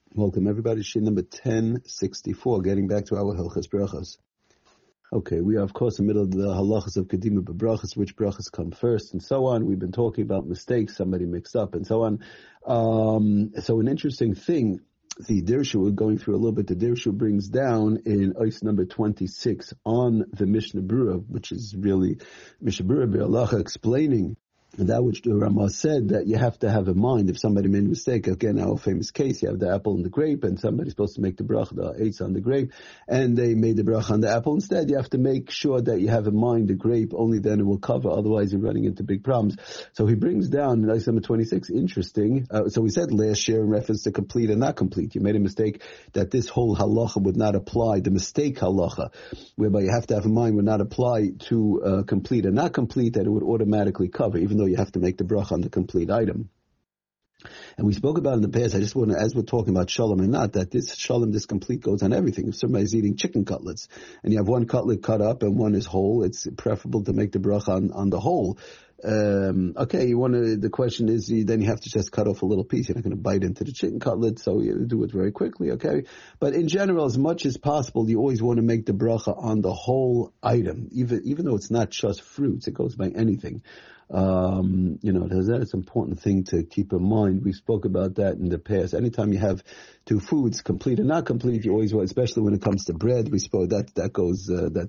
Welcome everybody. Shin number 1064. Getting back to our Hilchas Brachas. Okay, we are of course in the middle of the halachas of Kedima B'brachas, which brachas come first, and so on. We've been talking about mistakes, somebody mixed up, and so on. So an interesting thing, the Dirshu, we're going through a little bit. The Dirshu brings down in Ois number 26 on the Mishnah Berurah, which is really Mishnah Berurah B'Halacha explaining that which the Ramah said, that you have to have in mind if somebody made a mistake. Again, our famous case, you have the apple and the grape, and somebody's supposed to make the bracha, the eitz on the grape, and they made the bracha on the apple instead. You have to make sure that you have in mind the grape, only then it will cover, otherwise you're running into big problems. So he brings down in number 26, interesting. So we said last year in reference to complete and not complete, you made a mistake that this whole halacha would not apply, the mistake halacha, whereby you have to have in mind would not apply to complete and not complete, that it would automatically cover, even though you have to make the bracha on the complete item. And we spoke about in the past, I just want to, as we're talking about shalom and not, that this shalom, this complete goes on everything. If somebody's eating chicken cutlets and you have one cutlet cut up and one is whole, it's preferable to make the bracha on the whole. Okay, the question is, then you have to just cut off a little piece. You're not going to bite into the chicken cutlet, so you do it very quickly, okay? But in general, as much as possible, you always want to make the bracha on the whole item, even though it's not just fruits, it goes by anything. That's an important thing to keep in mind. We spoke about that in the past. Anytime you have two foods, complete and not complete, you always want, especially when it comes to bread, we spoke that goes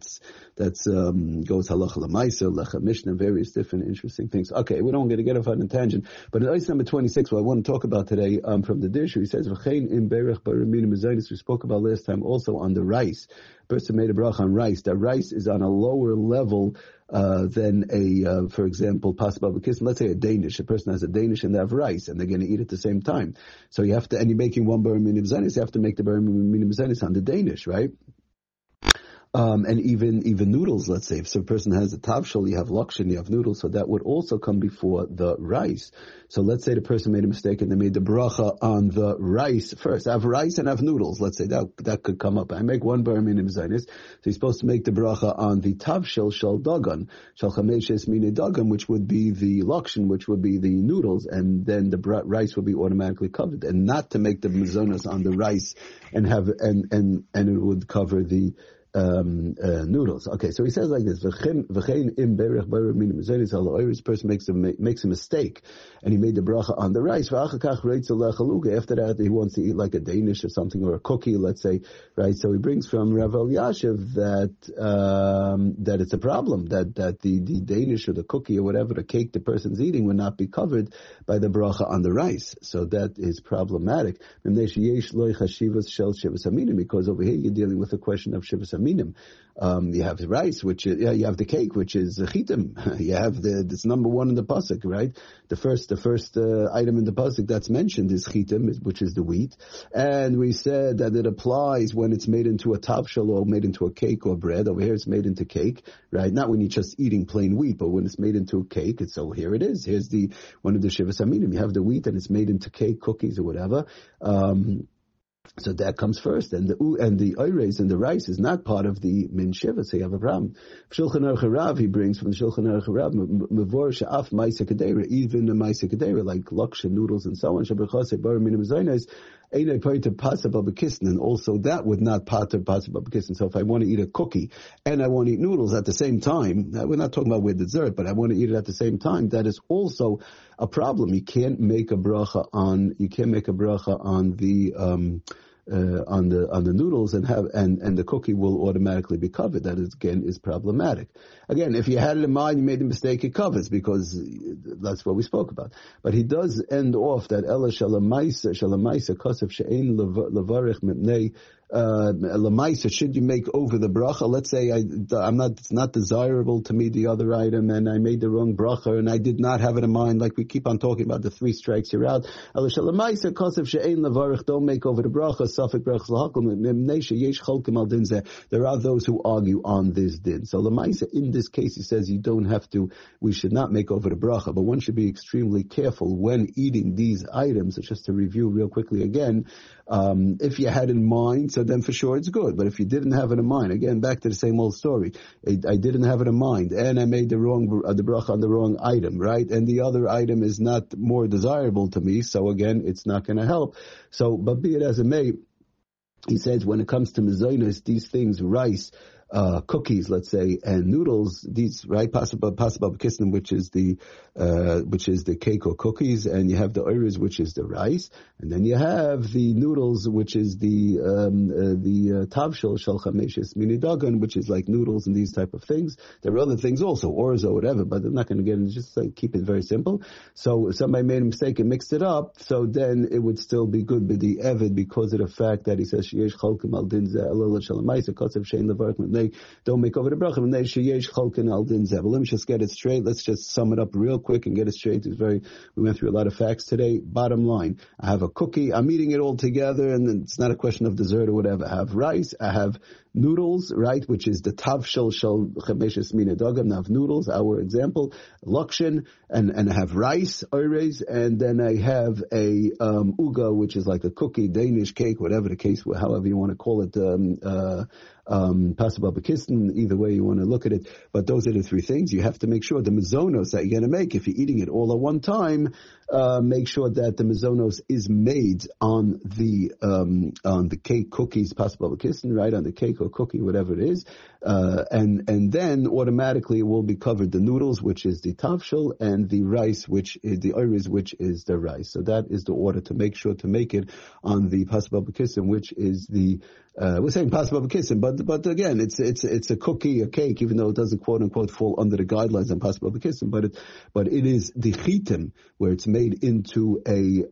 halacha l'maisa, lecha mishnah, various different interesting things. Okay, we don't get to get off on a tangent, but in item number 26, what I want to talk about today, from the Dirshu, he says, v'chein im berech baramin mezainis, we spoke about last time also on the rice. Person made a bracha on rice. That rice is on a lower level than for example, pasbal b'kism. Let's say a Danish. A person has a Danish and they have rice, and they're going to eat at the same time. So you have to, and you're making one bar minim zanis, you have to make the bar minim zanis on the Danish, right? And even noodles, let's say, if a person has a tavshel, you have lakshin, you have noodles, so that would also come before the rice. So let's say the person made a mistake and they made the bracha on the rice first. I have rice and I have noodles, let's say, that could come up. I make one bar minim zainis, so he's supposed to make the bracha on the tavshel shel dagan, shel chameshes mine dagan, which would be the lakshin, which would be the noodles, and then the rice would be automatically covered, and not to make the mazonas on the rice and it would cover the noodles. Okay, so he says like this: V'chein im berech bar minim zainis al oiris. Person makes a mistake, and he made the bracha on the rice. V'achakach reitzel lechaluga. After that, he wants to eat like a Danish or something, or a cookie, let's say, right? So he brings from Rav Elyashiv that it's a problem that the Danish or the cookie or whatever, the cake the person's eating, would not be covered by the bracha on the rice. So that is problematic. Because over here you're dealing with a question of shivas minim. You have the rice, which is, you have the cake, which is chitim. You have this number one in the pasuk, right? The first item in the pasuk that's mentioned is chitim, which is the wheat. And we said that it applies when it's made into a tavshel or made into a cake or bread. Over here it's made into cake, right? Not when you're just eating plain wheat, but when it's made into a cake. And so here it is. Here's one of the shivas minim. You have the wheat and it's made into cake, cookies, or whatever. So that comes first, and the oires and the rice is not part of the min shiva, so you have a problem. Shulchan Aruch Rav, he brings from the Shulchan Aruch Rav, mevor she'af ma'isa kedera, even the ma'isa kedera, like laksha noodles and so on, shabrachase bar minim zaynes, einay pater pasabal b'kisn, and also that would not pater pasabal b'kisn. So if I want to eat a cookie and I want to eat noodles at the same time, we're not talking about with dessert, but I want to eat it at the same time, that is also a problem. You can't make a bracha on the noodles and the cookie will automatically be covered. That is, again, is problematic. Again, if you had it in mind, you made a mistake, it covers, because that's what we spoke about. But he does end off that Ella Shalamaisa Kosef She'ein Levarich Mipnei Lamaisa, should you make over the bracha? Let's say it's not desirable to me, the other item, and I made the wrong bracha, and I did not have it in mind, like we keep on talking about the 3 strikes, you're out. Lamaisa Kosef She'ein Levarich, don't make over the bracha, Safek Brachas L'Hakom, Mimneisha Yesh Cholkim Al Din Zeh. There are those who argue on this din. So Lamaisa, in this case, he says we should not make over the bracha, but one should be extremely careful when eating these items. So just to review real quickly again, if you had in mind so then for sure it's good. But if you didn't have it in mind, again, back to the same old story. I didn't have it in mind, and I made the bracha on the wrong item, right? And the other item is not more desirable to me, so again, it's not going to help. So, but be it as it may, he says when it comes to mezainos, these things, rice, cookies, let's say, and noodles, these, right, pasabab kisnim, which is the cake or cookies, and you have the oiris, which is the rice, and then you have the noodles, which is the tavshel shel chameshes minidagan, which is like noodles and these type of things. There are other things also, orzo, whatever, but I'm not going to get into, just like keep it very simple. So if somebody made a mistake and mixed it up, so then it would still be good with the evid because of the fact that he says sheyesh chalkim al din zeh elol shalamaisa kotzev shein levarach. Don't make over the bracha. Let me just get it straight. Let's just sum it up real quick and get it straight. We went through a lot of facts today. Bottom line, I have a cookie. I'm eating it all together, and it's not a question of dessert or whatever. I have rice. I have noodles, right, which is the tavshel shel chameshes mina dagam. I have noodles, our example, lakshin, and I have rice, oires, and then I have a uga, which is like a cookie, Danish cake, whatever the case, however you want to call it, pasabab kisn, either way you want to look at it. But those are the three things. You have to make sure the mezonos that you're going to make, if you're eating it all at one time, make sure that the mezonos is made on the cake, cookies, pasabab kisn, right, on the cake or cookie, whatever it is, and then automatically it will be covered the noodles, which is the tavshel, and the rice, which is the oiris, which is the rice. So that is the order to make sure to make it on the pasabab kisn, which is the we're saying pasabab kisn, but again, it's a cookie, a cake, even though it doesn't quote unquote fall under the guidelines on pasabab kisn, but it is the chitim, where it's made into a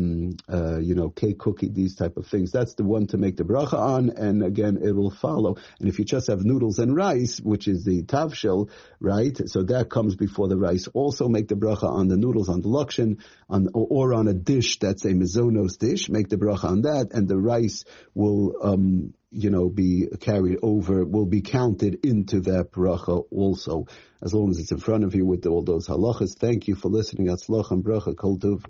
cake, cookie, these type of things. That's the one to make the bracha on, and again, it will follow. And if you just have noodles and rice, which is the tavshel, right? So that comes before the rice. Also make the bracha on the noodles, on the lakshin, or on a dish that's a mezonos dish. Make the bracha on that, and the rice will be carried over, will be counted into that bracha also, as long as it's in front of you with all those halachas. Thank you for listening. Atzlach and bracha kol tov.